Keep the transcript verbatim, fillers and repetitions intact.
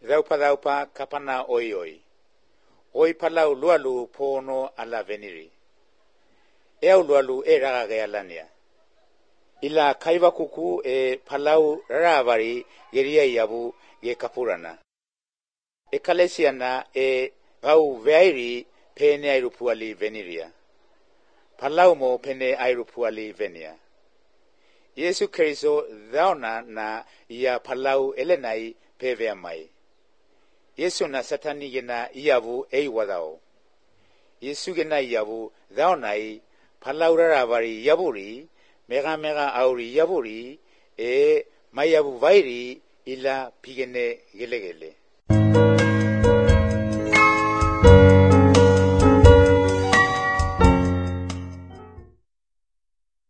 Raupa raupa kapana oi oi. Oi palau lualu pono ala veniri. Eo lualu e raga gaya lania. Ila kaiwa kuku e palau raravari geria yabu ge kapurana. E kalesiana e gau veiri pene airupuali veniria. Palau mo pene airupuali venia. Yesu Kristo dauna na ia palau elenai pevea mai. Yesu na satani gena iavu ei wadao. Yesu gena iavu daunai palau raravari yaburi mega mega auri yaburi e mayavu vairi ila pigene gele gele.